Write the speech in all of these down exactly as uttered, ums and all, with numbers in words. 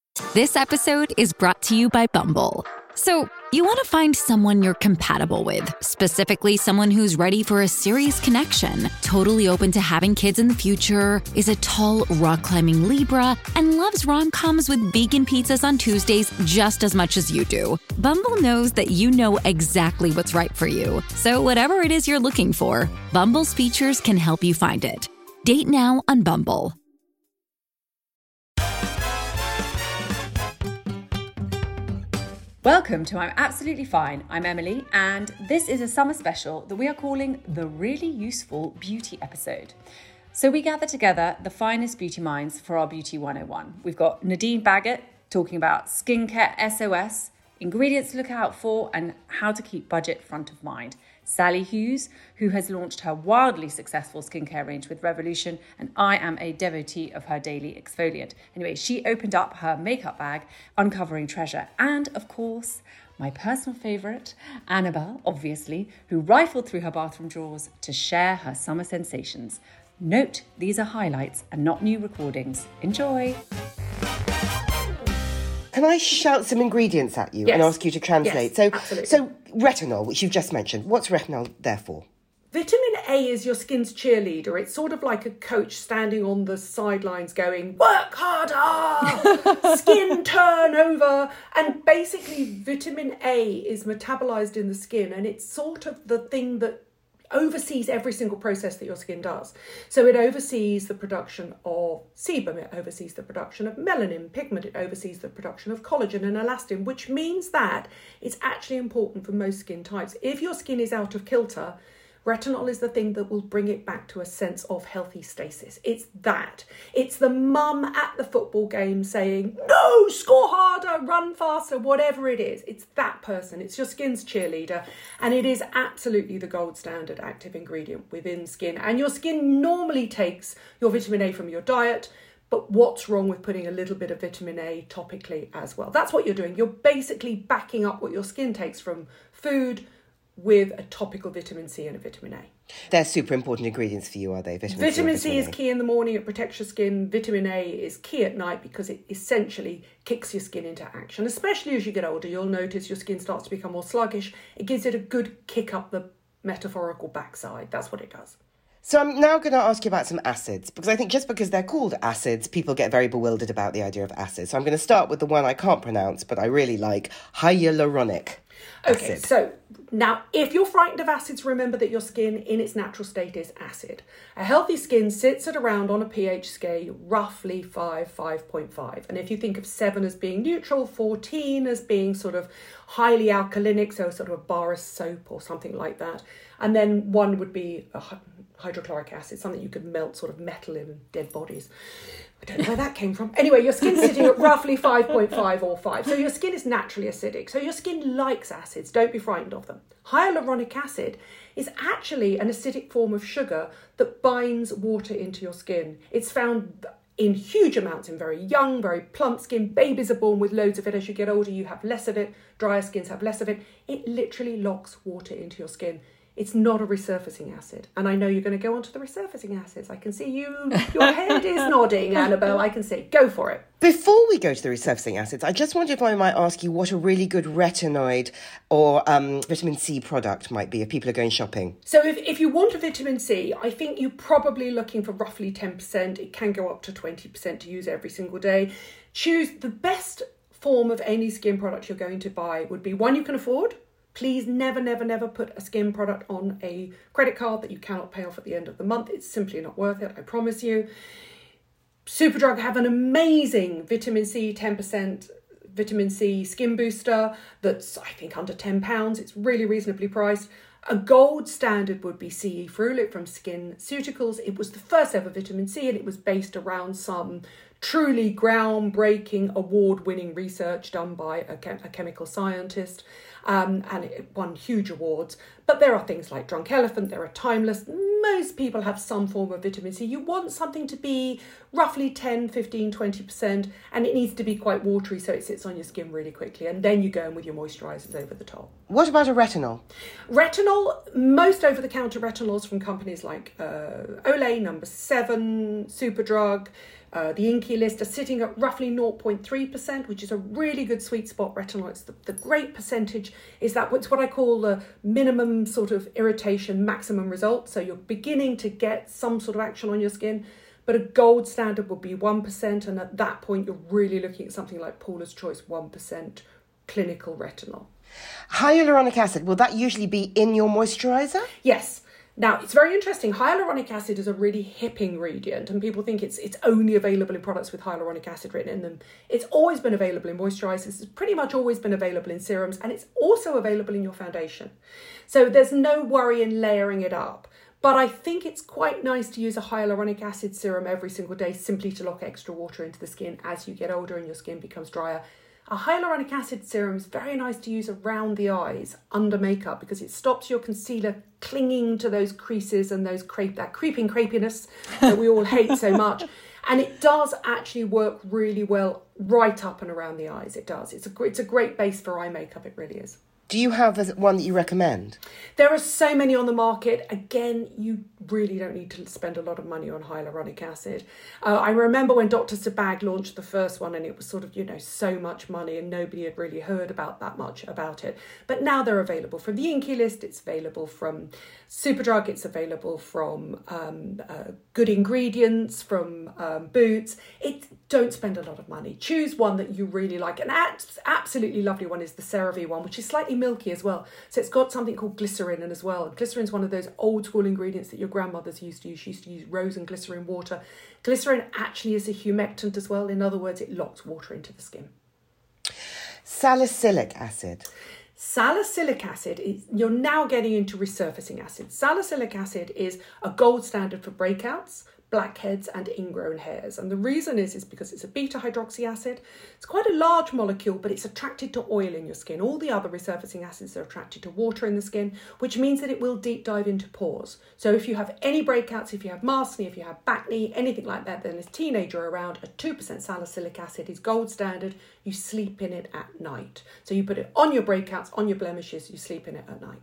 This episode is brought to you by Bumble. So, you want to find someone you're compatible with, specifically someone who's ready for a serious connection, totally open to having kids in the future, is a tall, rock-climbing Libra, and loves rom-coms with vegan pizzas on Tuesdays just as much as you do. Bumble knows that you know exactly what's right for you. So whatever it is you're looking for, Bumble's features can help you find it. Date now on Bumble. Welcome to I'm Absolutely Fine. I'm Emily, and this is a summer special that we are calling the Really Useful Beauty episode. So we gather together the finest beauty minds for our Beauty one oh one. We've got Nadine Baggett talking about skincare S O S, ingredients to look out for, and how to keep budget front of mind. Sally Hughes, who has launched her wildly successful skincare range with Revolution, and I am a devotee of her daily exfoliant. Anyway, she opened up her makeup bag, uncovering treasure. And, of course, my personal favourite, Annabelle, obviously, who rifled through her bathroom drawers to share her summer sensations. Note, these are highlights and not new recordings. Enjoy! Can I shout some ingredients at you yes. and ask you to translate? Yes, so, absolutely. so retinol, which you've just mentioned, what's retinol there for? Vitamin A is your skin's cheerleader. It's sort of like a coach standing on the sidelines going, work harder, skin turnover. And basically vitamin A is metabolized in the skin, and it's sort of the thing that oversees every single process that your skin does. So it oversees the production of sebum, it oversees the production of melanin pigment, it oversees the production of collagen and elastin, which means that it's actually important for most skin types. If your skin is out of kilter, retinol is the thing that will bring it back to a sense of healthy stasis. It's that. It's the mum at the football game saying, no, score harder, run faster, whatever it is. It's that person. It's your skin's cheerleader. And it is absolutely the gold standard active ingredient within skin. And your skin normally takes your vitamin A from your diet. But what's wrong with putting a little bit of vitamin A topically as well? That's what you're doing. You're basically backing up what your skin takes from food with a topical vitamin C and a vitamin A. They're super important ingredients for you, are they? Vitamin, vitamin C, C vitamin is A. key in the morning, it protects your skin. Vitamin A is key at night because it essentially kicks your skin into action. Especially as you get older, you'll notice your skin starts to become more sluggish. It gives it a good kick up the metaphorical backside. That's what it does. So I'm now going to ask you about some acids, because I think just because they're called acids, people get very bewildered about the idea of acids. So I'm going to start with the one I can't pronounce, but I really like, hyaluronic Okay, acid. so now if you're frightened of acids, remember that your skin in its natural state is acid. A healthy skin sits at around, on a pH scale, roughly five, five point five. And if you think of seven as being neutral, fourteen as being sort of highly alkalinic, so sort of a bar of soap or something like that. And then one would be a hydrochloric acid, something you could melt sort of metal in dead bodies. I don't know where that came from. Anyway, your skin's sitting at roughly five point five or five. So your skin is naturally acidic. So your skin likes acids. Don't be frightened of them. Hyaluronic acid is actually an acidic form of sugar that binds water into your skin. It's found in huge amounts in very young, very plump skin. Babies are born with loads of it. As you get older, you have less of it. Drier skins have less of it. It literally locks water into your skin. It's not a resurfacing acid. And I know you're going to go on to the resurfacing acids. I can see you, your head is nodding, Annabelle. I can see. Go for it. Before we go to the resurfacing acids, I just wondered if I might ask you what a really good retinoid or um, vitamin C product might be if people are going shopping. So if, if you want a vitamin C, I think you're probably looking for roughly ten percent. It can go up to twenty percent to use every single day. Choose the best form of any skin product you're going to buy would be one you can afford. Please never, never, never put a skin product on a credit card that you cannot pay off at the end of the month. It's simply not worth it, I promise you. Superdrug have an amazing vitamin C, ten percent vitamin C skin booster that's, I think, under ten pounds. It's really reasonably priced. A gold standard would be C E Frulit from SkinCeuticals. It was the first ever vitamin C, and it was based around some truly groundbreaking, award-winning research done by a, chem- a chemical scientist, um, and it won huge awards. But there are things like Drunk Elephant, there are Timeless. Most people have some form of vitamin C. You want something to be roughly ten, fifteen, twenty percent, and it needs to be quite watery so it sits on your skin really quickly, and then you go in with your moisturisers over the top. What about a retinol? Retinol, most over-the-counter retinols from companies like uh, Olay, Number seven, Superdrug, Uh, the Inkey List are sitting at roughly zero point three percent, which is a really good sweet spot retinol. It's the, the great percentage is that what's what I call the minimum sort of irritation, maximum result. So you're beginning to get some sort of action on your skin, but a gold standard would be one percent. And at that point, you're really looking at something like Paula's Choice one percent clinical retinol. Hyaluronic acid, will that usually be in your moisturiser? Yes. Now, it's very interesting. Hyaluronic acid is a really hip ingredient, and people think it's it's only available in products with hyaluronic acid written in them. It's always been available in moisturisers. It's pretty much always been available in serums, and it's also available in your foundation. So there's no worry in layering it up. But I think it's quite nice to use a hyaluronic acid serum every single day simply to lock extra water into the skin as you get older and your skin becomes drier. A hyaluronic acid serum is very nice to use around the eyes under makeup because it stops your concealer clinging to those creases and those crepe, that creeping crepiness that we all hate so much. And it does actually work really well right up and around the eyes. It does. It's a, it's a great base for eye makeup. It really is. Do you have one that you recommend? There are so many on the market. Again, you really don't need to spend a lot of money on hyaluronic acid. Uh, I remember when Doctor Sabag launched the first one and it was sort of, you know, so much money and nobody had really heard about that much about it. But now they're available from the Inkey List. It's available from Superdrug. It's available from um, uh, Good Ingredients, from um, Boots. It, don't spend a lot of money. Choose one that you really like. An absolutely lovely one is the CeraVe one, which is slightly milky as well. So it's got something called glycerin in as well. Glycerin is one of those old school ingredients that your grandmothers used to use. She used to use rose and glycerin water. Glycerin actually is a humectant as well. In other words, it locks water into the skin. Salicylic acid. Salicylic acid, is, you're now getting into resurfacing acid. Salicylic acid is a gold standard for breakouts, blackheads and ingrown hairs. And the reason is, is because it's a beta hydroxy acid. It's quite a large molecule, but it's attracted to oil in your skin. All the other resurfacing acids are attracted to water in the skin, which means that it will deep dive into pores. So if you have any breakouts, if you have maskne, if you have acne, anything like that, then as a teenager around, a two percent salicylic acid is gold standard. You sleep in it at night. So you put it on your breakouts, on your blemishes, you sleep in it at night.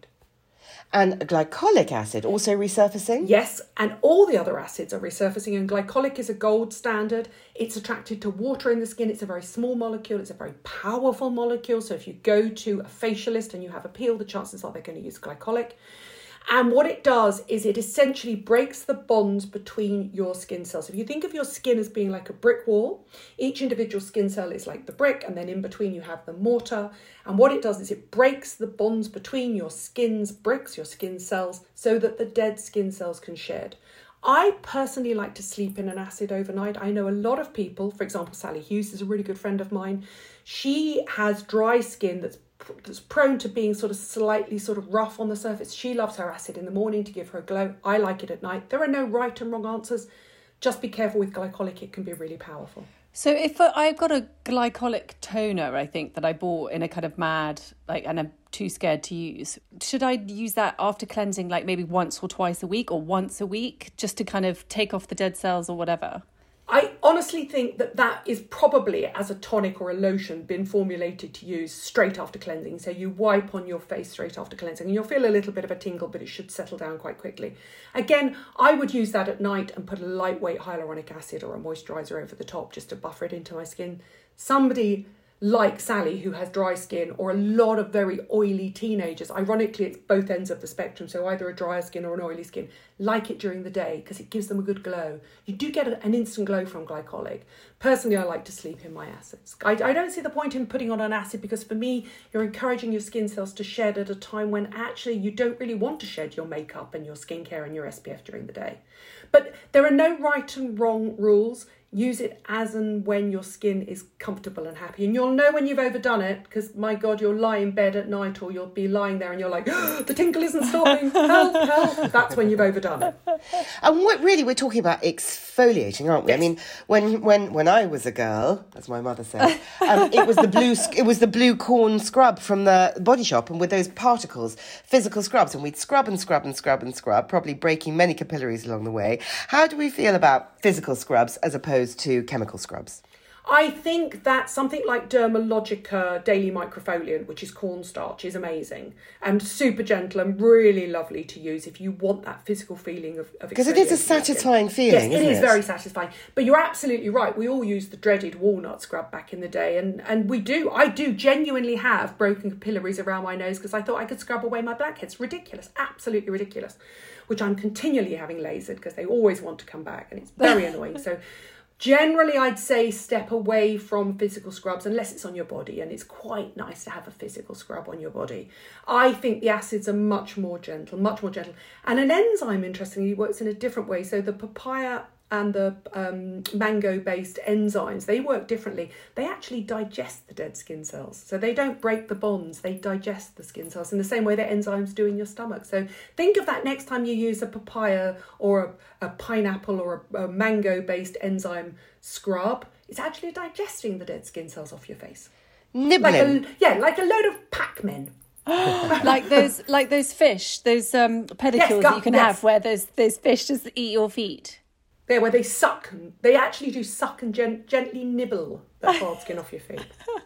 And glycolic acid, also resurfacing? Yes, and all the other acids are resurfacing, and glycolic is a gold standard. It's attracted to water in the skin. It's a very small molecule. It's a very powerful molecule. So if you go to a facialist and you have a peel, the chances are they're going to use glycolic. And what it does is it essentially breaks the bonds between your skin cells. If you think of your skin as being like a brick wall, each individual skin cell is like the brick, and then in between you have the mortar. And what it does is it breaks the bonds between your skin's bricks, your skin cells, so that the dead skin cells can shed. I personally like to sleep in an acid overnight. I know a lot of people, for example, Sally Hughes is a really good friend of mine. She has dry skin that's that's prone to being sort of slightly sort of rough on the surface. She loves her acid in the morning to give her a glow. I like it at night. There are no right and wrong answers. Just be careful with glycolic. It can be really powerful. So if I've got a glycolic toner, I think, that I bought in a kind of mad, like, and I'm too scared to use, should I use that after cleansing, like maybe once or twice a week or once a week, just to kind of take off the dead cells or whatever? I honestly think that that is probably, as a tonic or a lotion, been formulated to use straight after cleansing. So you wipe on your face straight after cleansing and you'll feel a little bit of a tingle, but it should settle down quite quickly. Again, I would use that at night and put a lightweight hyaluronic acid or a moisturiser over the top just to buffer it into my skin. Somebody like Sally, who has dry skin, or a lot of very oily teenagers, ironically it's both ends of the spectrum, so either a drier skin or an oily skin, like it during the day because it gives them a good glow. You do get an instant glow from glycolic. Personally, I like to sleep in my acids. I, I don't see the point in putting on an acid because for me, you're encouraging your skin cells to shed at a time when actually you don't really want to shed your makeup and your skincare and your S P F during the day. But there are no right and wrong rules. Use it as and when your skin is comfortable and happy. And you'll know when you've overdone it because, my God, you'll lie in bed at night or you'll be lying there and you're like, oh, the tinkle isn't stopping, help, help. That's when you've overdone it. And what really, we're talking about exfoliating, aren't we? Yes. I mean, when when when I was a girl, as my mother said, um, it was the blue it was the blue corn scrub from the Body Shop, and with those particles, physical scrubs, and we'd scrub and scrub and scrub and scrub, probably breaking many capillaries along the way. How do we feel about physical scrubs as opposed to chemical scrubs? I think that something like Dermalogica Daily Microfoliant, which is cornstarch, is amazing and super gentle and really lovely to use if you want that physical feeling of of because it is a satisfying feeling, yes, isn't it is it? very satisfying. But you're absolutely right. We all used the dreaded walnut scrub back in the day, and and we do. I do genuinely have broken capillaries around my nose because I thought I could scrub away my blackheads. Ridiculous, absolutely ridiculous. Which I'm continually having lasered because they always want to come back, and it's very annoying. So. Generally, I'd say step away from physical scrubs unless it's on your body, and it's quite nice to have a physical scrub on your body. I think the acids are much more gentle, much more gentle. And an enzyme, interestingly, works in a different way. So the papaya and the um, mango-based enzymes, they work differently. They actually digest the dead skin cells. So they don't break the bonds, they digest the skin cells in the same way that enzymes do in your stomach. So think of that next time you use a papaya or a, a pineapple or a, a mango-based enzyme scrub. It's actually digesting the dead skin cells off your face. Nibbling. Like a, yeah, like a load of Pac-Men. like those like those fish, those um, pedicures Yes, that you can yes. have where those, those fish just eat your feet. There, where they suck, they actually do suck and gen- gently nibble the hard skin off your feet.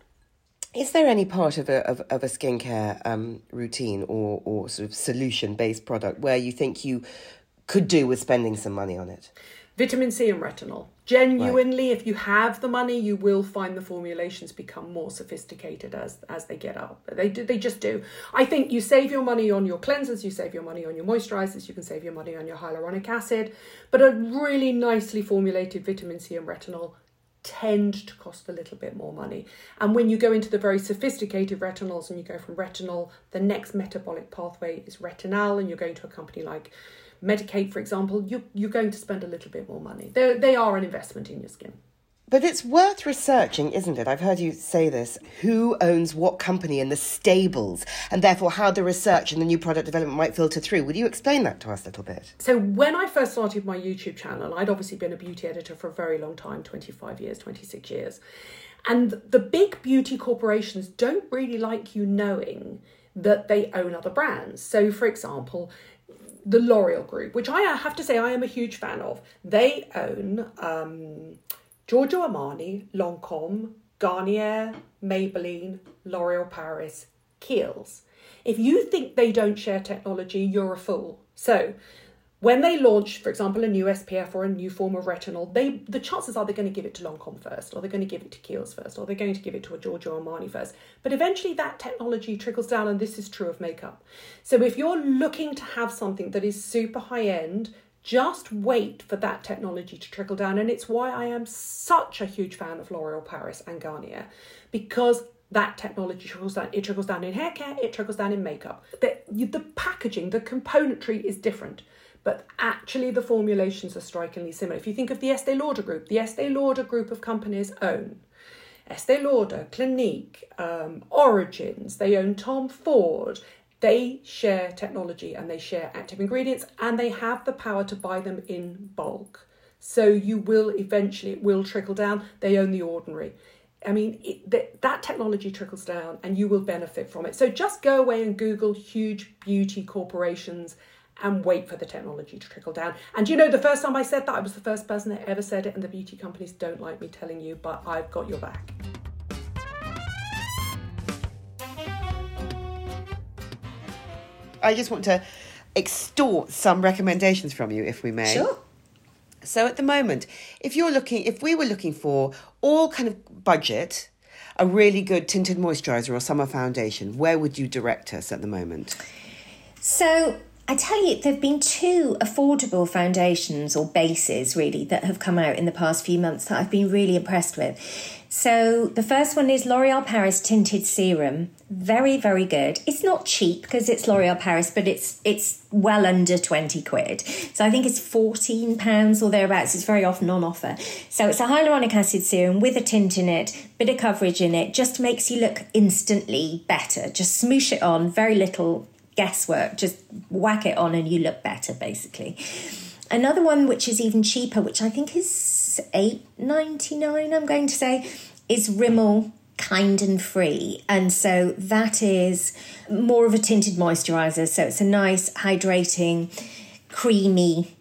Is there any part of a of, of a skincare um, routine or, or sort of solution-based product where you think you could do with spending some money on it? Vitamin C and retinol. Genuinely, right. If you have the money, you will find the formulations become more sophisticated as as they get up. They do, they just do. I think you save your money on your cleansers, you save your money on your moisturizers, you can save your money on your hyaluronic acid, but a really nicely formulated vitamin C and retinol tend to cost a little bit more money. And when you go into the very sophisticated retinols and you go from retinol, the next metabolic pathway is retinal, and you're going to a company like Medik8, for example, you, you're going to spend a little bit more money. They're, they are an investment in your skin. But it's worth researching, isn't it? I've heard you say this. Who owns what company and the stables, and therefore how the research and the new product development might filter through. Would you explain that to us a little bit? So when I first started my YouTube channel, I'd obviously been a beauty editor for a very long time, twenty-five years, twenty-six years. And the big beauty corporations don't really like you knowing that they own other brands. So, for example, the L'Oreal Group, which I have to say I am a huge fan of. They own um, Giorgio Armani, Lancôme, Garnier, Maybelline, L'Oreal Paris, Kiehl's. If you think they don't share technology, you're a fool. So when they launch, for example, a new S P F or a new form of retinol, they the chances are they're going to give it to Lancôme first, or they're going to give it to Kiehl's first, or they're going to give it to a Giorgio Armani first. But eventually that technology trickles down, and this is true of makeup. So if you're looking to have something that is super high-end, just wait for that technology to trickle down. And it's why I am such a huge fan of L'Oreal Paris and Garnier, because that technology trickles down. It trickles down in hair care, it trickles down in makeup. The, the packaging, the componentry is different. But actually the formulations are strikingly similar. If you think of the Estee Lauder group, the Estee Lauder group of companies own Estee Lauder, Clinique, um, Origins, they own Tom Ford. They share technology and they share active ingredients, and they have the power to buy them in bulk. So you will eventually, it will trickle down. They own The Ordinary. I mean, it, that, that technology trickles down and you will benefit from it. So just go away and Google huge beauty corporations and wait for the technology to trickle down. And you know, the first time I said that, I was the first person that ever said it, and the beauty companies don't like me telling you, but I've got your back. I just want to extort some recommendations from you, if we may. Sure. So at the moment, if you're looking, if we were looking for all kind of budget, a really good tinted moisturiser or summer foundation, where would you direct us at the moment? So I tell you, there have been two affordable foundations or bases really that have come out in the past few months that I've been really impressed with. So the first one is L'Oreal Paris Tinted Serum. Very, very good. It's not cheap because it's L'Oreal Paris, but it's it's well under twenty quid. So I think it's fourteen pounds or thereabouts. It's very often on offer. So it's a hyaluronic acid serum with a tint in it, bit of coverage in it, just makes you look instantly better. Just smoosh it on, very little guesswork, just whack it on and you look better, basically. Another one which is even cheaper, which I think is eight ninety-nine, I'm going to say, is Rimmel Kind and Free. And so that is more of a tinted moisturiser. So it's a nice, hydrating, creamy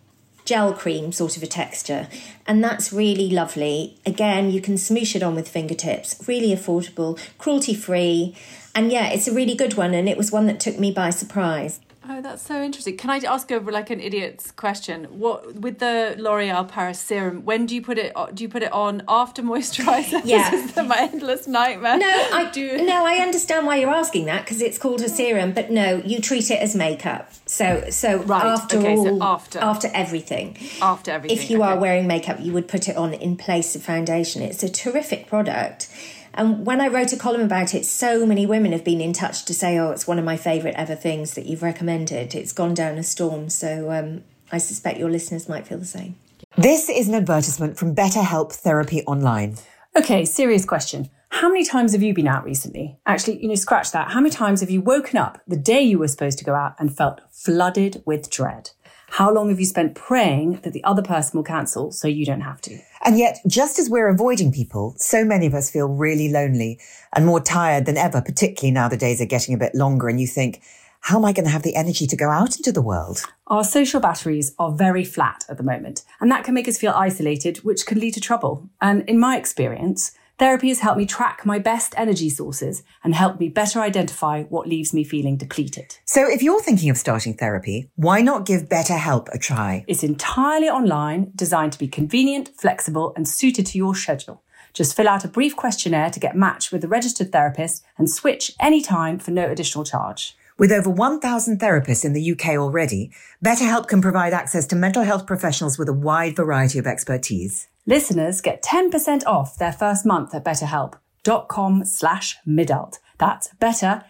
gel cream sort of a texture. And that's really lovely. Again, you can smoosh it on with fingertips. Really affordable, cruelty-free. And yeah, it's a really good one. And it was one that took me by surprise. Oh, that's so interesting. Can I ask over like an idiot's question? What with the L'Oreal Paris serum? When do you put it? Do you put it on after moisturiser? Yeah, this is my endless nightmare. No, I do. No, I understand why you're asking that because it's called a serum. But no, you treat it as makeup. So, so right. after okay, all, so after after everything, after everything. If you okay. are wearing makeup, you would put it on in place of foundation. It's a terrific product. And when I wrote a column about it, so many women have been in touch to say, oh, it's one of my favourite ever things that you've recommended. It's gone down a storm. So um, I suspect your listeners might feel the same. This is an advertisement from BetterHelp Therapy Online. Okay, serious question. How many times have you been out recently? Actually, you know, scratch that. How many times have you woken up the day you were supposed to go out and felt flooded with dread? How long have you spent praying that the other person will cancel so you don't have to? And yet, just as we're avoiding people, so many of us feel really lonely and more tired than ever, particularly now the days are getting a bit longer and you think, how am I going to have the energy to go out into the world? Our social batteries are very flat at the moment, and that can make us feel isolated, which can lead to trouble. And in my experience, therapy has helped me track my best energy sources and helped me better identify what leaves me feeling depleted. So if you're thinking of starting therapy, why not give BetterHelp a try? It's entirely online, designed to be convenient, flexible, and suited to your schedule. Just fill out a brief questionnaire to get matched with a registered therapist and switch anytime for no additional charge. With over one thousand therapists in the U K already, BetterHelp can provide access to mental health professionals with a wide variety of expertise. Listeners get ten percent off their first month at betterhelp.com slash midult. That's better,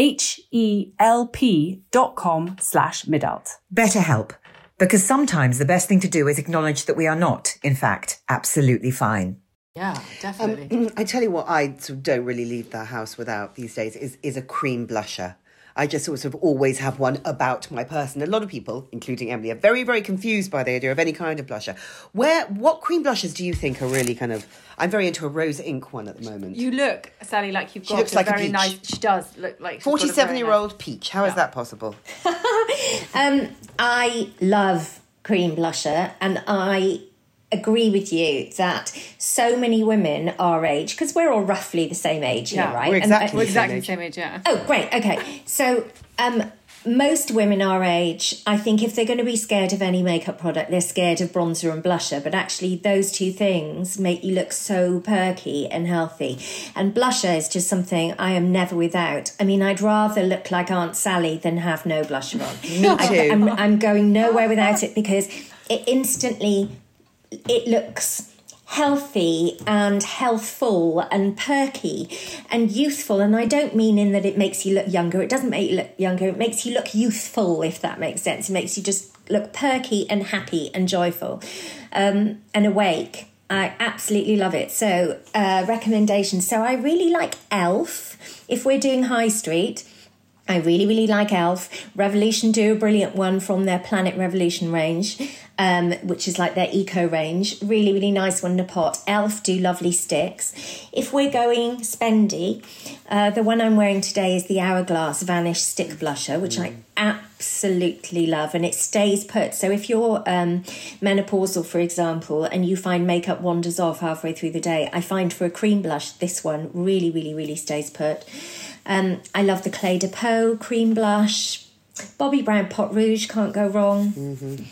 H-E-L-P dot com slash midult. BetterHelp, because sometimes the best thing to do is acknowledge that we are not, in fact, absolutely fine. Yeah, definitely. Um, I tell you what I sort of don't really leave the house without these days is, is a cream blusher. I just sort of always have one about my person. A lot of people, including Emily, are very, very confused by the idea of any kind of blusher. Where, what cream blushes do you think are really kind of... I'm very into a rose ink one at the moment. You look, Sally, like you've got She looks a like a very peach. nice... She does look like... forty-seven-year-old peach. How is that possible? um, I love cream blusher and I... agree with you that so many women our age, because we're all roughly the same age here, Yeah, right? we're exactly, And, We're the same exactly age. the same age, yeah. oh, great. Okay. So um, most women our age, I think if they're going to be scared of any makeup product, they're scared of bronzer and blusher. But actually those two things make you look so perky and healthy. And blusher is just something I am never without. I mean, I'd rather look like Aunt Sally than have no blusher on. Me too. I, I'm, I'm going nowhere without it because it instantly... it looks healthy and healthful and perky and youthful. And I don't mean in that it makes you look younger. It doesn't make you look younger. It makes you look youthful, if that makes sense. It makes you just look perky and happy and joyful um, and awake. I absolutely love it. So uh, recommendations. So I really like E L F. If we're doing high street, I really, really like E L F. Revolution do a brilliant one from their Planet Revolution range, um, which is like their eco range. Really, really nice one in a pot. E L F do lovely sticks. If we're going spendy, uh, the one I'm wearing today is the Hourglass Vanish Stick Blusher, which mm. I absolutely love, and it stays put. So if you're um, menopausal, for example, and you find makeup wanders off halfway through the day, I find for a cream blush, this one really, really, really stays put. Um, I love the Clé de Peau cream blush. Bobbi Brown Pot Rouge, can't go wrong. Mm-hmm.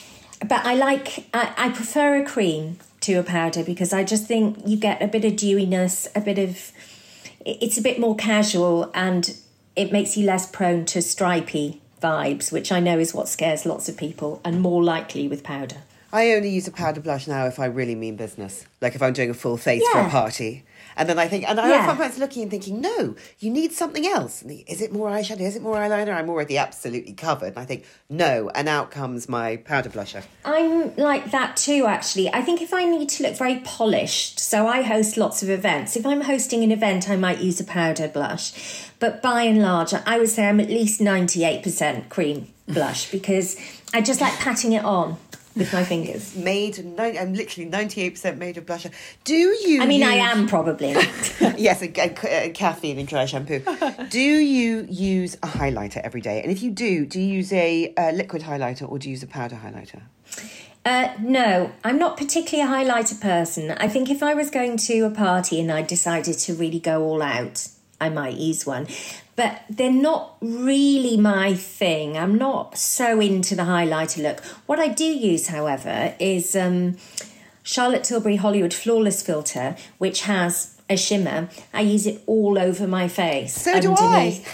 But I like, I, I prefer a cream to a powder because I just think you get a bit of dewiness, a bit of, it's a bit more casual and it makes you less prone to stripy vibes, which I know is what scares lots of people and more likely with powder. I only use a powder blush now if I really mean business. Like if I'm doing a full face yeah. for a party. And then I think, and I yeah. sometimes looking and thinking, no, you need something else. Is it more eyeshadow? Is it more eyeliner? I'm already absolutely covered. And I think, no, and out comes my powder blusher. I'm like that too, actually. I think if I need to look very polished, so I host lots of events. If I'm hosting an event, I might use a powder blush. But by and large, I would say I'm at least ninety-eight percent cream blush because I just like patting it on with my fingers. Made, I'm literally ninety-eight percent made of blusher. Do you I mean, use... I am probably. Yes, and, and, and caffeine and dry shampoo. Do you use a highlighter every day? And if you do, do you use a uh, liquid highlighter or do you use a powder highlighter? Uh, no, I'm not particularly a highlighter person. I think if I was going to a party and I decided to really go all out, I might use one. But they're not really my thing. I'm not so into the highlighter look. What I do use, however, is um, Charlotte Tilbury Hollywood Flawless Filter, which has a shimmer. I use it all over my face. So do I.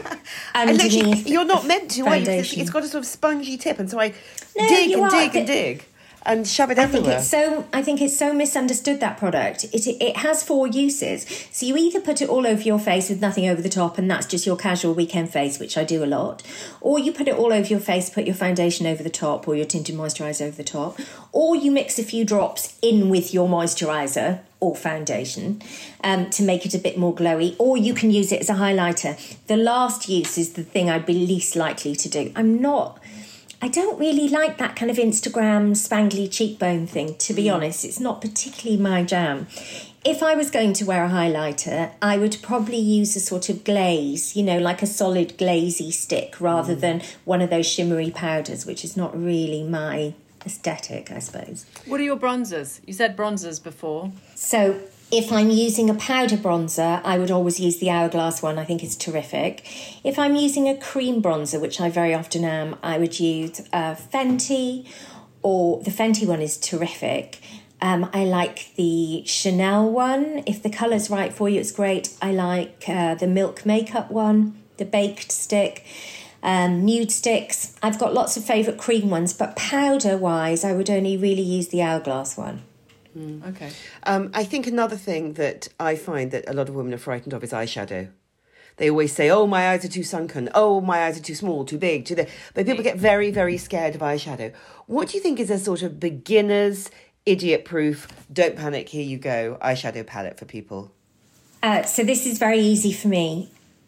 Underneath You're not meant to, are you? It's, it's got a sort of spongy tip, and so I No, dig you and are, dig but- and dig and shove it I think everywhere. it's so. I think it's so misunderstood, that product. It it has four uses. So you either put it all over your face with nothing over the top, and that's just your casual weekend face, which I do a lot, or you put it all over your face, put your foundation over the top, or your tinted moisturiser over the top, or you mix a few drops in with your moisturiser or foundation um, to make it a bit more glowy, or you can use it as a highlighter. The last use is the thing I'd be least likely to do. I'm not. I don't really like that kind of Instagram spangly cheekbone thing, to be honest. It's not particularly my jam. If I was going to wear a highlighter, I would probably use a sort of glaze, you know, like a solid glazy stick, rather mm. than one of those shimmery powders, which is not really my aesthetic, I suppose. What are your bronzers? You said bronzers before. So if I'm using a powder bronzer, I would always use the Hourglass one. I think it's terrific. If I'm using a cream bronzer, which I very often am, I would use uh, Fenty, or the Fenty one is terrific. Um, I like the Chanel one. If the colour's right for you, it's great. I like uh, the Milk Makeup one, the Baked Stick. Um, nude sticks. I've got lots of favourite cream ones, but powder-wise, I would only really use the Hourglass one. Mm. Okay. Um, I think another thing that I find that a lot of women are frightened of is eyeshadow. They always say, oh, my eyes are too sunken. Oh, my eyes are too small, too big, too... The... But people get very, very scared of eyeshadow. What do you think is a sort of beginner's, idiot-proof, don't panic, here you go, eyeshadow palette for people? Uh, so this is very easy for me.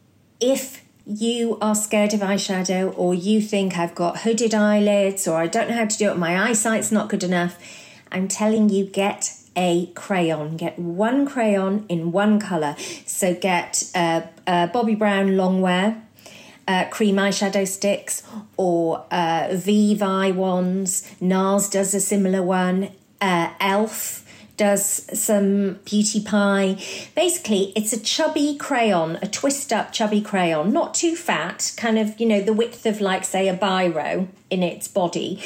If you are scared of eyeshadow, or you think I've got hooded eyelids, or I don't know how to do it, my eyesight's not good enough, I'm telling you, get a crayon. Get one crayon in one colour. So get uh, uh, Bobbi Brown Longwear uh, cream eyeshadow sticks, or uh, Vivi ones. NARS does a similar one. Uh, Elf does some Beauty Pie. Basically, it's a chubby crayon, a twist-up chubby crayon, not too fat, kind of, you know, the width of, like, say, a biro in its body.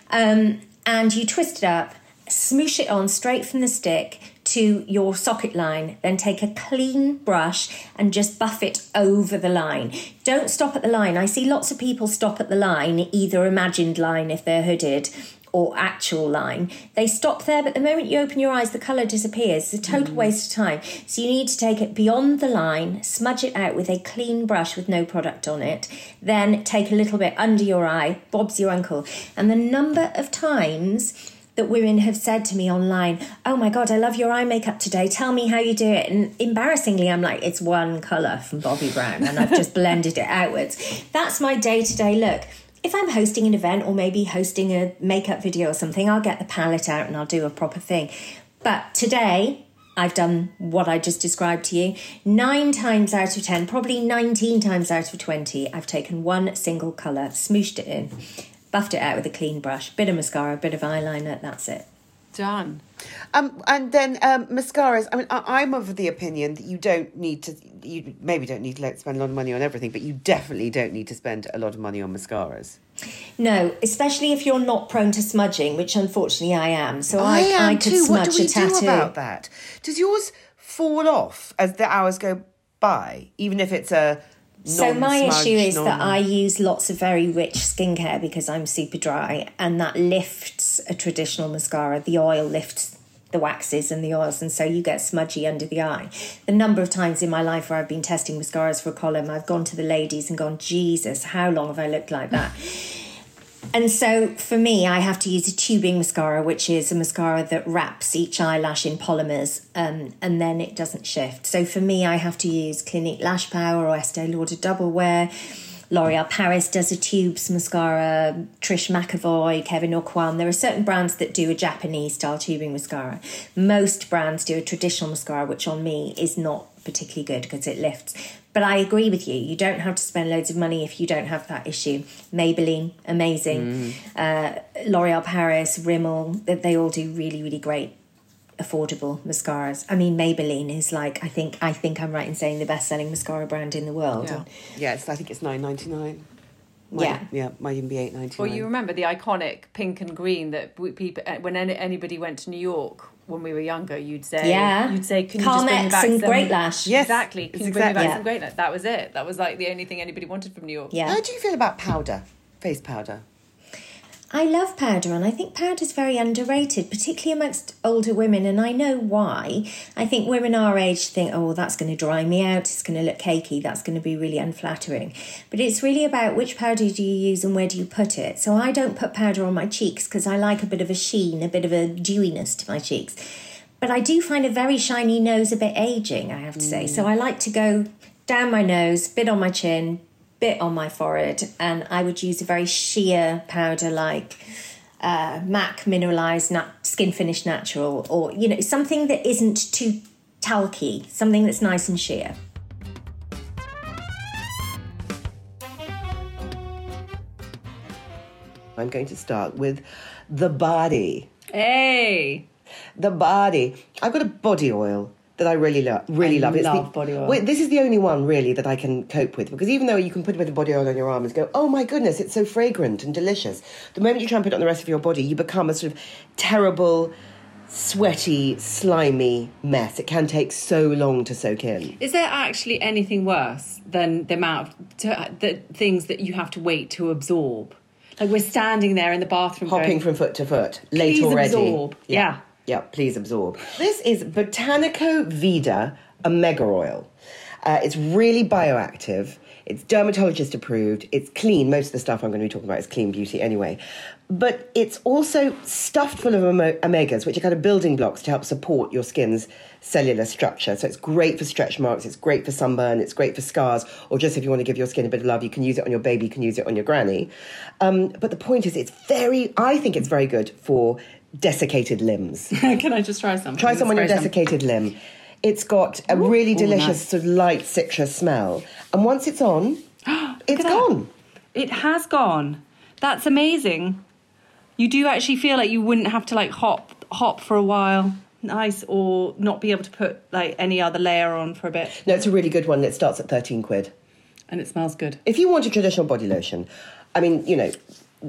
Um, and you twist it up, smoosh it on straight from the stick to your socket line, then take a clean brush and just buff it over the line. Don't stop at the line. I see lots of people stop at the line, either imagined line if they're hooded, or actual line. They stop there, but the moment you open your eyes, the colour disappears. It's a total mm. waste of time. So you need to take it beyond the line, smudge it out with a clean brush with no product on it, then take a little bit under your eye, Bob's your uncle. And the number of times that women have said to me online, oh my God, I love your eye makeup today, tell me how you do it. And embarrassingly, I'm like, it's one colour from Bobbi Brown, and I've just blended it outwards. That's my day-to-day look. If I'm hosting an event, or maybe hosting a makeup video or something, I'll get the palette out and I'll do a proper thing. But today, I've done what I just described to you. Nine times out of ten, probably nineteen times out of twenty, I've taken one single colour, smooshed it in, buffed it out with a clean brush, bit of mascara, bit of eyeliner, that's it. Done. Um, and then um, mascaras. I mean, I, I'm of the opinion that you don't need to. You maybe don't need to let, spend a lot of money on everything, but you definitely don't need to spend a lot of money on mascaras. No, especially if you're not prone to smudging, which unfortunately I am. So I, I am I could too. smudge What do we a tattoo. do about that? Does yours fall off as the hours go by, even if it's a So my issue is non- that I use lots of very rich skincare because I'm super dry, and that lifts a traditional mascara. The oil lifts the waxes and the oils, and so you get smudgy under the eye. The number of times in my life where I've been testing mascaras for a column, I've gone to the ladies and gone, Jesus, how long have I looked like that? And so for me, I have to use a tubing mascara, which is a mascara that wraps each eyelash in polymers, um, and then it doesn't shift. So for me, I have to use Clinique Lash Power or Estee Lauder Double Wear. L'Oreal Paris does a tubes mascara, Trish McAvoy, Kevyn Aucoin. There are certain brands that do a Japanese style tubing mascara. Most brands do a traditional mascara, which on me is not particularly good because it lifts. But I agree with you. You don't have to spend loads of money if you don't have that issue. Maybelline, amazing. Mm. Uh, L'Oreal Paris, Rimmel, they all do really, really great, affordable mascaras. I mean, Maybelline is like, I think I think I'm right in saying the best-selling mascara brand in the world. Yeah, yeah it's, I think it's nine ninety-nine. Might, yeah, yeah, might even be eight ninety-nine. Well, you remember the iconic pink and green that we, people, when any, anybody went to New York when we were younger, you'd say, yeah, you'd say, can you Carmex just bring me back and some Great Lash? Yes, exactly. Can you exactly. bring me back yeah. some Great Lash? That was it. That was like the only thing anybody wanted from New York. Yeah. How do you feel about powder, face powder? I love powder, and I think powder's very underrated, particularly amongst older women, and I know why. I think women our age think, oh, well, that's going to dry me out, it's going to look cakey, that's going to be really unflattering. But it's really about which powder do you use and where do you put it. So I don't put powder on my cheeks because I like a bit of a sheen, a bit of a dewiness to my cheeks. But I do find a very shiny nose a bit aging, I have to say. So I like to go down my nose, bit on my chin, bit on my forehead, and I would use a very sheer powder like uh, MAC Mineralized nat- Skin Finish Natural, or, you know, something that isn't too talky, something that's nice and sheer. I'm going to start with the body. Hey! The body. I've got a body oil that I really love. Really I love. It's love the, body oil. Wait, this is the only one really that I can cope with, because even though you can put a bit of body oil on your arm and go, oh my goodness, it's so fragrant and delicious. The moment you try and put it on the rest of your body, you become a sort of terrible, sweaty, slimy mess. It can take so long to soak in. Is there actually anything worse than the amount of to, the things that you have to wait to absorb? Like we're standing there in the bathroom, Hopping going, from foot to foot, late please already. absorb. Yeah. yeah. Yeah, please absorb. This is Botanico Vida Omega Oil. Uh, it's really bioactive. It's dermatologist approved. It's clean. Most of the stuff I'm going to be talking about is clean beauty anyway. But it's also stuffed full of omegas, which are kind of building blocks to help support your skin's cellular structure. So it's great for stretch marks. It's great for sunburn. It's great for scars. Or just if you want to give your skin a bit of love, you can use it on your baby. You can use it on your granny. Um, but the point is, it's very, I think it's very good for desiccated limbs. Can I just try some? Try some on your desiccated limb. It's got a really Ooh, delicious nice. sort of light citrus smell. And once it's on, it's gone. It has gone. That's amazing. You do actually feel like you wouldn't have to like hop hop for a while. Nice, or not be able to put like any other layer on for a bit. No, it's a really good one. It starts at thirteen quid. And it smells good. If you want a traditional body lotion, I mean, you know,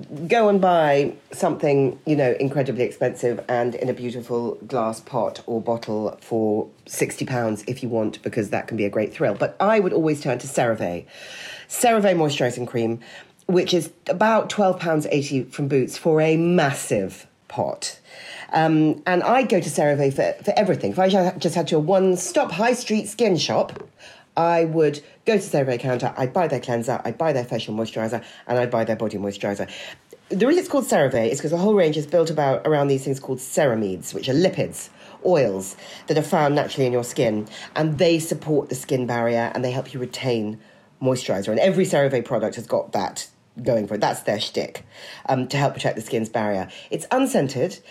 go and buy something, you know, incredibly expensive and in a beautiful glass pot or bottle for sixty pounds if you want, because that can be a great thrill. But I would always turn to CeraVe. CeraVe Moisturising Cream, which is about twelve pounds eighty from Boots for a massive pot. Um, and I go to CeraVe for, for everything. If I just had to a one-stop high street skin shop, I would go to CeraVe counter, I'd buy their cleanser, I'd buy their facial moisturiser, and I'd buy their body moisturiser. The reason it's called CeraVe is because the whole range is built about around these things called ceramides, which are lipids, oils, that are found naturally in your skin, and they support the skin barrier and they help you retain moisturiser. And every CeraVe product has got that going for it. That's their shtick, um, to help protect the skin's barrier. It's unscented.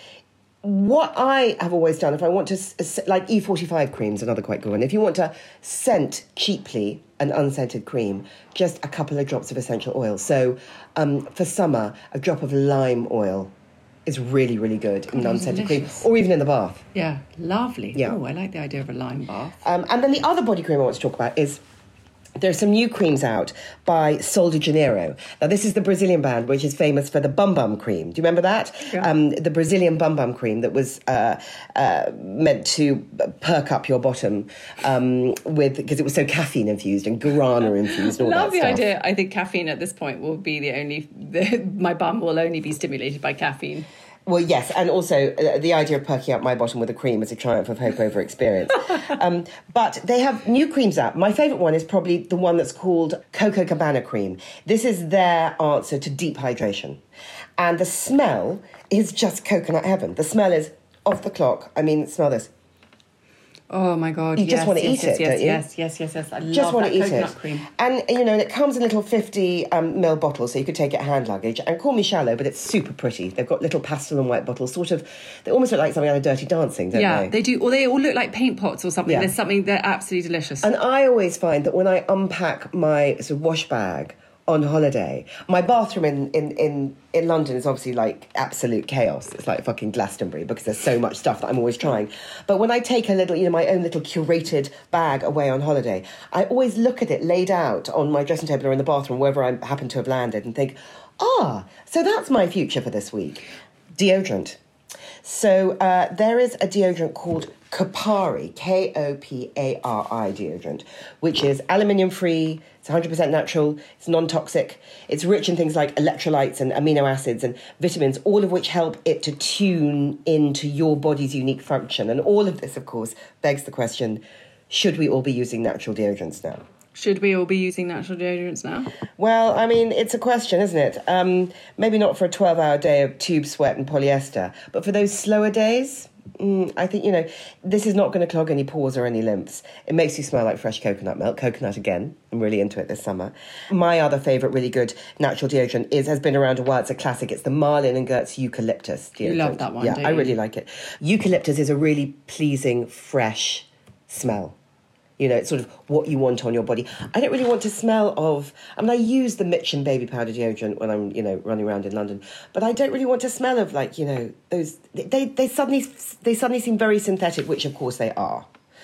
What I have always done, if I want to, like E forty-five cream's another quite good one. If you want to scent cheaply an unscented cream, just a couple of drops of essential oil. So um, for summer, a drop of lime oil is really, really good in an unscented delicious. cream, or even in the bath. Yeah, lovely. Yeah. Oh, I like the idea of a lime bath. Um, and then the other body cream I want to talk about is, there are some new creams out by Sol de Janeiro. Now, this is the Brazilian brand, which is famous for the Bum Bum cream. Do you remember that? Yeah. Um, the Brazilian Bum Bum cream that was uh, uh, meant to perk up your bottom um, with, because it was so caffeine infused and guarana infused and all Love that the stuff. idea. I think caffeine at this point will be the only... The, my bum will only be stimulated by caffeine. Well, yes, and also uh, the idea of perking up my bottom with a cream is a triumph of hope over experience. um, but they have new creams out. My favourite one is probably the one that's called Coco Cabana Cream. This is their answer to deep hydration. And the smell is just coconut heaven. The smell is off the clock. I mean, smell this. Oh my God! You yes, just want to yes, eat yes, it, yes, don't you? Yes, yes, yes, yes. I Just love want that to eat coconut it. cream. And, you know, it comes in little fifty um, mil bottles, so you could take it hand luggage. And call me shallow, but it's super pretty. They've got little pastel and white bottles, sort of, they almost look like something out of Dirty Dancing, don't Yeah, they? they do. Or they all look like paint pots or something. Yeah. There's something, they're absolutely delicious. And I always find that when I unpack my sort of wash bag on holiday, my bathroom in, in, in, in London is obviously like absolute chaos. It's like fucking Glastonbury because there's so much stuff that I'm always trying. But when I take a little, you know, my own little curated bag away on holiday, I always look at it laid out on my dressing table or in the bathroom, wherever I happen to have landed, and think, ah, so that's my future for this week. Deodorant. So uh, there is a deodorant called Kopari, K O P A R I deodorant, which is aluminium-free, it's one hundred percent natural, it's non-toxic, it's rich in things like electrolytes and amino acids and vitamins, all of which help it to tune into your body's unique function. And all of this, of course, begs the question, should we all be using natural deodorants now? Should we all be using natural deodorants now? Well, I mean, it's a question, isn't it? Um, maybe not for a twelve-hour day of tube sweat and polyester, but for those slower days, mm, I think, you know, this is not going to clog any pores or any lymphs. It makes you smell like fresh coconut milk. Coconut again. I'm really into it this summer. My other favourite really good natural deodorant is has been around a while. It's a classic. It's the Marlin and Gertz Eucalyptus deodorant. You love that one, Yeah, don't I you? really like it. Eucalyptus is a really pleasing, fresh smell. You know, it's sort of what you want on your body. I don't really want to smell of... I mean, I use the Mitchin baby powder deodorant when I'm, you know, running around in London. But I don't really want to smell of, like, you know, those... They they suddenly they suddenly seem very synthetic, which, of course, they are.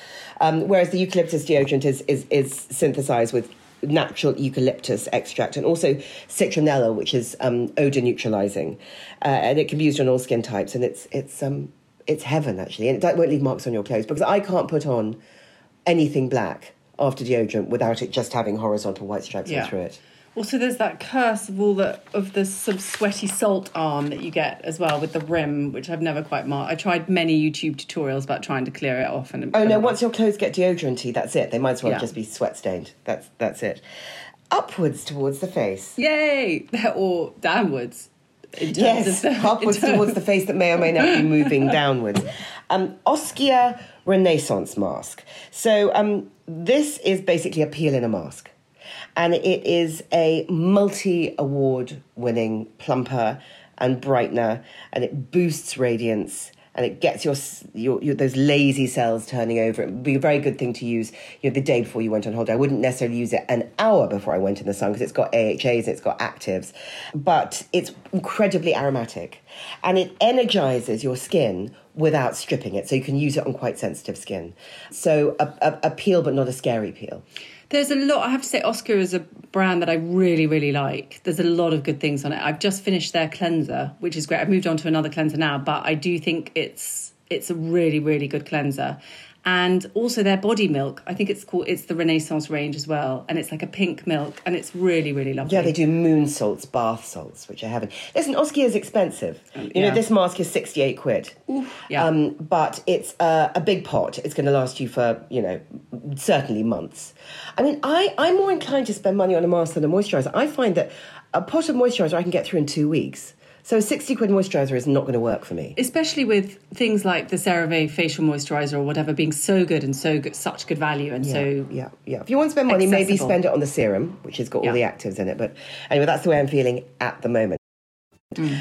Um, whereas the eucalyptus deodorant is, is, is synthesised with natural eucalyptus extract and also citronella, which is um, odour neutralising. Uh, and it can be used on all skin types. And it's, it's, um, it's heaven, actually. And it won't leave marks on your clothes because I can't put on anything black after deodorant without it just having horizontal white stripes Yeah. all through it. Also, there's that curse of all the of the sort of sweaty salt arm that you get as well with the rim, which I've never quite marked. I tried many YouTube tutorials about trying to clear it off. And Oh no! Once your clothes get deodoranty, that's it. They might as well Yeah. just be sweat stained. That's that's it. Upwards towards the face. Yay! Or downwards. In terms Yes, of the, upwards in terms- towards the face that may or may not be moving downwards. Um, Oskia Renaissance mask. So um, this is basically a peel in a mask. And it is a multi-award winning plumper and brightener, and it boosts radiance, and it gets your, your, your those lazy cells turning over. It would be a very good thing to use, you know, the day before you went on holiday. I wouldn't necessarily use it an hour before I went in the sun because it's got A H As, it's got actives, but it's incredibly aromatic, and it energizes your skin without stripping it, so you can use it on quite sensitive skin. So a, a, a peel, but not a scary peel. There's a lot, I have to say, Oscar is a brand that I really, really like. There's a lot of good things on it. I've just finished their cleanser, which is great. I've moved on to another cleanser now, but I do think it's it's a really, really good cleanser. And also their body milk, I think it's called, it's the Renaissance range as well. And it's like a pink milk, and it's really, really lovely. Yeah, they do moon salts, bath salts, which I haven't. Listen, Oskia is expensive. You yeah. know, this mask is sixty-eight quid. yeah. Um, but it's uh, a big pot. It's going to last you for, you know, certainly months. I mean, I, I'm more inclined to spend money on a mask than a moisturiser. I find that a pot of moisturiser I can get through in two weeks. So a sixty quid moisturiser is not going to work for me. Especially with things like the CeraVe facial moisturiser or whatever being so good and so good, such good value and Yeah, so yeah, yeah. If you want to spend money, maybe accessible. spend it on the serum, which has got all the Yeah. actives in it. But anyway, that's the way I'm feeling at the moment. Mm.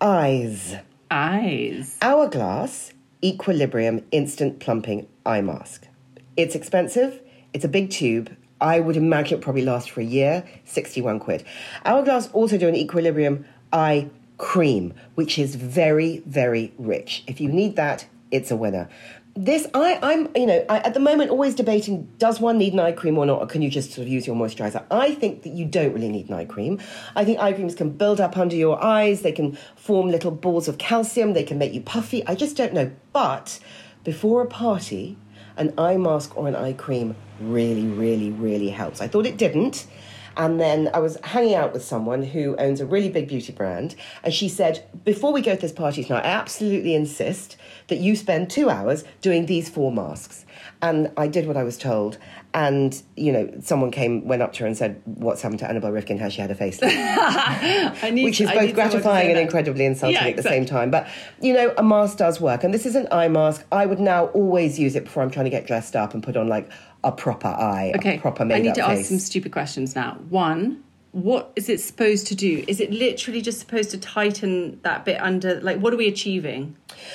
Eyes. eyes. Hourglass Equilibrium Instant Plumping Eye Mask. It's expensive. It's a big tube. I would imagine it would probably last for a year. sixty-one quid. Hourglass also do an Equilibrium Eye Cream, which is very, very rich. If you need that, it's a winner. This, I, I'm, you know, I, at the moment always debating, does one need an eye cream or not, or can you just sort of use your moisturiser? I think that you don't really need an eye cream. I think eye creams can build up under your eyes, they can form little balls of calcium, they can make you puffy. I just don't know. But before a party, an eye mask or an eye cream really, really, really helps. I thought it didn't, And then I was hanging out with someone who owns a really big beauty brand, and she said, before we go to this party tonight, I absolutely insist that you spend two hours doing these four masks. And I did what I was told. And, you know, someone came, went up to her and said, what's happened to Annabelle Rifkin? Has she had a facelift? I need, Which is I both need gratifying and that. incredibly insulting Yeah, at the exactly. same time. But, you know, a mask does work. And this is an eye mask. I would now always use it before I'm trying to get dressed up and put on, like, a proper eye, Okay, a proper I made-up need to face. ask some stupid questions now. One, what is it supposed to do? Is it literally just supposed to tighten that bit under? Like, what are we achieving?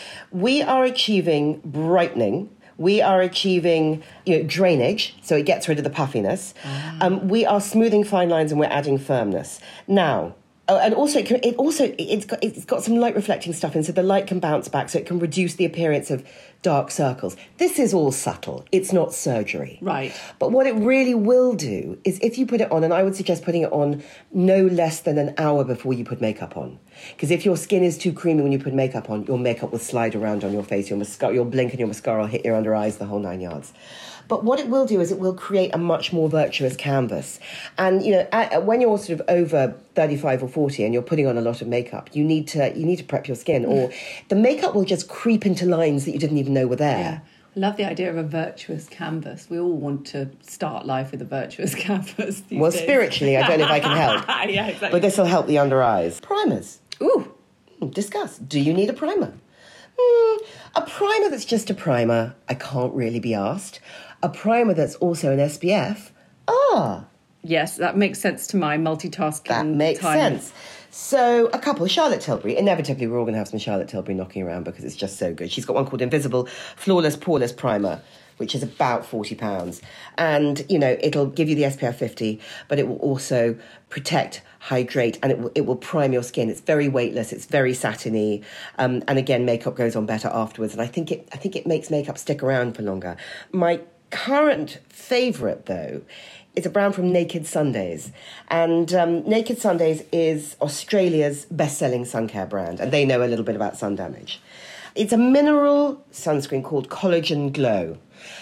We are achieving brightening. We are achieving, you know, drainage, so it gets rid of the puffiness. Ah. Um, we are smoothing fine lines and we're adding firmness. Now, oh, and also it, can, it also it's got it's got some light reflecting stuff in, so the light can bounce back, so it can reduce the appearance of dark circles. This is all subtle. It's not surgery. Right. But what it really will do is if you put it on, and I would suggest putting it on no less than an hour before you put makeup on. Because if your skin is too creamy when you put makeup on, your makeup will slide around on your face, your mascara, you'll blink and your mascara will hit your under eyes, the whole nine yards. But what it will do is it will create a much more virtuous canvas. And, you know, at, when you're sort of over thirty-five or forty and you're putting on a lot of makeup, you need to you need to prep your skin, or the makeup will just creep into lines that you didn't even know were there. Yeah. I love the idea of a virtuous canvas. We all want to start life with a virtuous canvas these Well, days. spiritually, I don't know if I can help. Yeah, exactly. But this will help the under eyes. Primers. Ooh. Discuss. Do you need a primer? Hmm, a primer that's just a primer, I can't really be asked. A primer that's also an S P F, ah, Yes, that makes sense to my multitasking that makes time. sense. So a couple, Charlotte Tilbury. Inevitably, we're all going to have some Charlotte Tilbury knocking around because it's just so good. She's got one called Invisible Flawless Poreless Primer, which is about forty pounds. And, you know, it'll give you the S P F fifty, but it will also protect, hydrate, and it will, it will prime your skin. It's very weightless. It's very satiny. Um, and again, makeup goes on better afterwards. And I think it, I think it makes makeup stick around for longer. My current favourite, though, is a brand from Naked Sundays. And um, Naked Sundays is Australia's best-selling sun care brand, and they know a little bit about sun damage. It's a mineral sunscreen called Collagen Glow.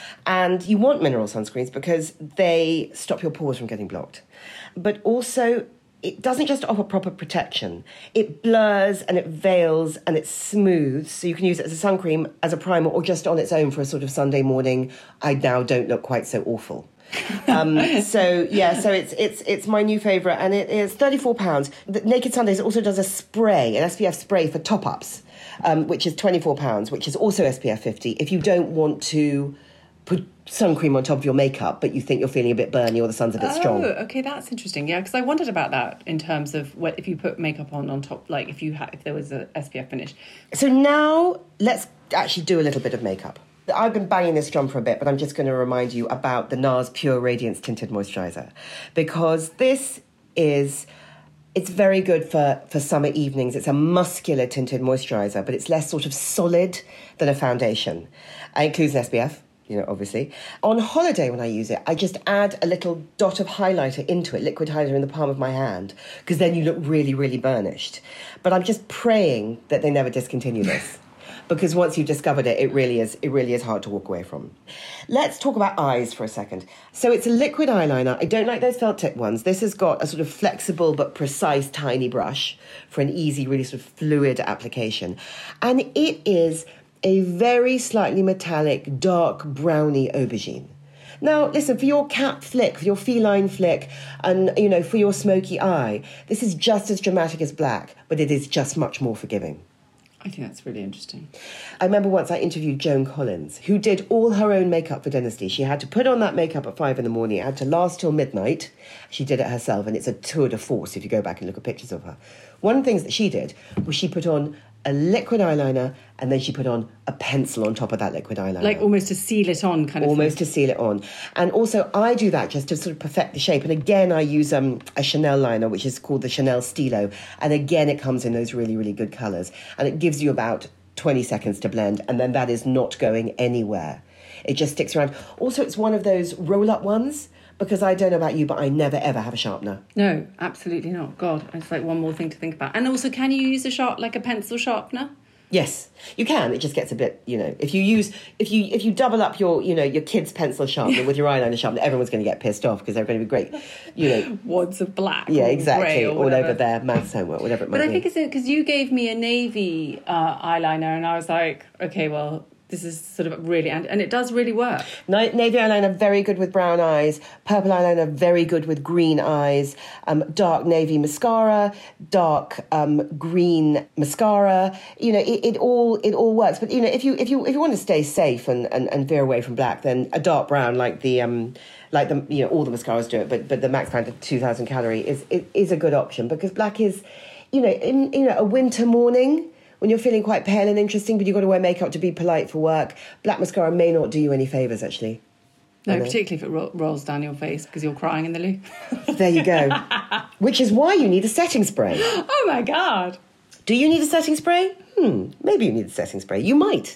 And you want mineral sunscreens because they stop your pores from getting blocked. But also, it doesn't just offer proper protection. It blurs and it veils and it smooths, so you can use it as a sun cream, as a primer, or just on its own for a sort of Sunday morning, I now don't look quite so awful. um, so yeah, so it's it's it's my new favourite, and it is thirty-four pounds. The Naked Sundays also does a spray, an S P F spray for top-ups, um, which is twenty-four pounds, which is also S P F fifty. If you don't want to put sun cream on top of your makeup, but you think you're feeling a bit burny or the sun's a bit strong. Oh, okay, that's interesting. Yeah, because I wondered about that in terms of what if you put makeup on on top, like if you ha- if there was a S P F finish. So now let's actually do a little bit of makeup. I've been banging this drum for a bit, but I'm just going to remind you about the NARS Pure Radiance Tinted Moisturiser, because this is, it's very good for, for summer evenings. It's a muscular tinted moisturiser, but it's less sort of solid than a foundation. It includes an S P F, you know, obviously. On holiday when I use it, I just add a little dot of highlighter into it, liquid highlighter in the palm of my hand, because then you look really, really burnished. But I'm just praying that they never discontinue this. Because once you've discovered it, it really is it really is hard to walk away from. Let's talk about eyes for a second. So it's a liquid eyeliner. I don't like those felt tip ones. This has got a sort of flexible but precise tiny brush for an easy, really sort of fluid application. And it is a very slightly metallic, dark browny aubergine. Now, listen, for your cat flick, for your feline flick, and, you know, for your smoky eye, this is just as dramatic as black, but it is just much more forgiving. I think that's really interesting. I remember once I interviewed Joan Collins, who did all her own makeup for Dynasty. She had to put on that makeup at five in the morning. It had to last till midnight. She did it herself, and it's a tour de force if you go back and look at pictures of her. One of the things that she did was she put on a liquid eyeliner, and then she put on a pencil on top of that liquid eyeliner. Like almost to seal it on, kind of Almost thing. to seal it on. And also, I do that just to sort of perfect the shape. And again, I use um, a Chanel liner, which is called the Chanel Stilo. And again, it comes in those really, really good colours. And it gives you about twenty seconds to blend, and then that is not going anywhere. It just sticks around. Also, it's one of those roll-up ones, because I don't know about you, but I never, ever have a sharpener. No, absolutely not. God, it's like one more thing to think about. And also, can you use a sharp, like a pencil sharpener? Yes, you can. It just gets a bit, you know, if you use, if you if you double up your, you know, your kid's pencil sharpener with your eyeliner sharpener, everyone's going to get pissed off because they're going to be great, you know. Wads of black. Yeah, or exactly. grey or all whatever. over their maths homework, whatever it might But I be. think it's because you gave me a navy uh, eyeliner and I was like, okay, well, this is sort of really, and, and it does really work. Navy eyeliner, very good with brown eyes. Purple eyeliner, very good with green eyes. Um, dark navy mascara, dark um, green mascara. You know, it, it all it all works. But you know, if you if you if you want to stay safe and, and, and veer away from black, then a dark brown like the um like the you know all the mascaras do it, but but the Max Factor two thousand calorie is, is is a good option because black is, you know, in you know a winter morning, when you're feeling quite pale and interesting, but you've got to wear makeup to be polite for work, black mascara may not do you any favours, actually. No, particularly if it ro- rolls down your face because you're crying in the loo. There you go. Which is why you need a setting spray. Oh, my God. Do you need a setting spray? Hmm, maybe you need a setting spray. You might.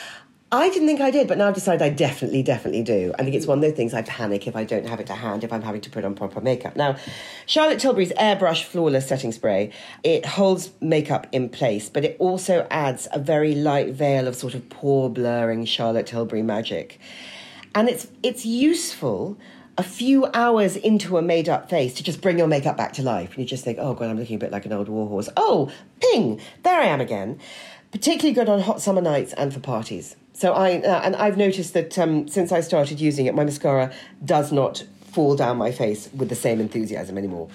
I didn't think I did, but now I've decided I definitely, definitely do. I think it's one of those things I panic if I don't have it to hand, if I'm having to put on proper makeup. Now, Charlotte Tilbury's Airbrush Flawless Setting Spray, it holds makeup in place, but it also adds a very light veil of sort of pore blurring Charlotte Tilbury magic. And it's it's useful a few hours into a made-up face to just bring your makeup back to life. And you just think, oh, God, I'm looking a bit like an old warhorse. Oh, ping, there I am again. Particularly good on hot summer nights and for parties. So I uh, and I've noticed that um, since I started using it, my mascara does not fall down my face with the same enthusiasm anymore,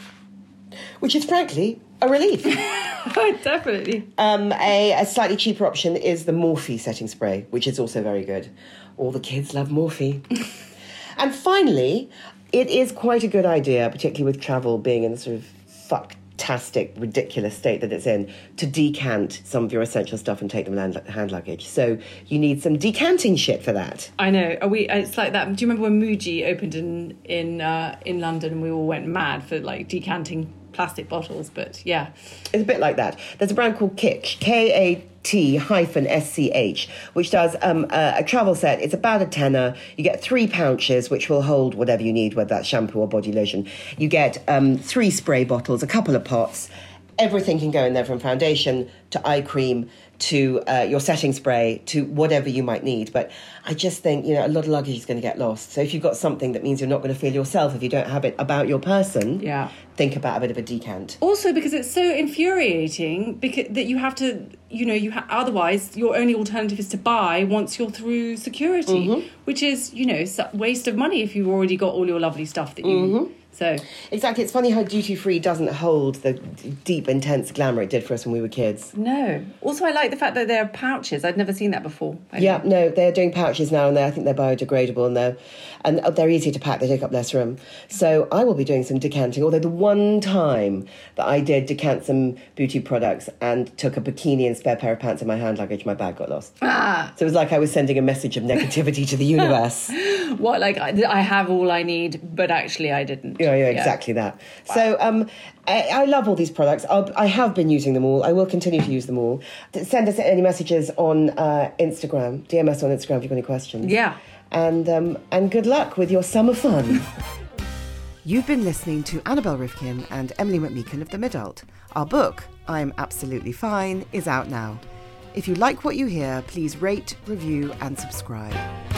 which is frankly a relief. Definitely. Um, a, a slightly cheaper option is the Morphe setting spray, which is also very good. All the kids love Morphe. And finally, it is quite a good idea, particularly with travel being in the sort of fuck. Fantastic, ridiculous state that it's in, to decant some of your essential stuff and take them in hand luggage. So you need some decanting shit for that. I know. Are we? It's like that. Do you remember when Muji opened in in uh, in London and we all went mad for like decanting plastic bottles? But yeah, it's a bit like that. There's a brand called Kitsch, K A T hyphen S C H, which does um, a, a travel set. It's about a tenner. You get three pouches, which will hold whatever you need, whether that's shampoo or body lotion. You get um, three spray bottles, a couple of pots. Everything can go in there, from foundation to eye cream to uh, your setting spray to whatever you might need. But I just think, you know, a lot of luggage is going to get lost. So if you've got something that means you're not going to feel yourself if you don't have it about your person, yeah, think about a bit of a decant. Also, because it's so infuriating because that you have to, you know, you ha- otherwise your only alternative is to buy once you're through security, mm-hmm. which is, you know, a waste of money if you've already got all your lovely stuff that you... Mm-hmm. So exactly, it's funny how duty free doesn't hold the deep, intense glamour it did for us when we were kids. No. Also, I like the fact that there are pouches. I'd never seen that before. I yeah, think. no, they're doing pouches now, and I think they're biodegradable, and they're and they're easy to pack. They take up less room. So I will be doing some decanting. Although the one time that I did decant some beauty products and took a bikini and spare pair of pants in my hand luggage, my bag got lost. Ah. So it was like I was sending a message of negativity to the universe. What, like I, I have all I need, but actually I didn't. Yeah, yeah, exactly yeah. that. Wow. So um, I, I love all these products. I'll, I have been using them all. I will continue to use them all. Send us any messages on uh, Instagram. D M us on Instagram if you've got any questions. Yeah. And um, and good luck with your summer fun. You've been listening to Annabel Rivkin and Emily McMeekan of The Midult. Our book, I'm Absolutely Fine, is out now. If you like what you hear, please rate, review and subscribe.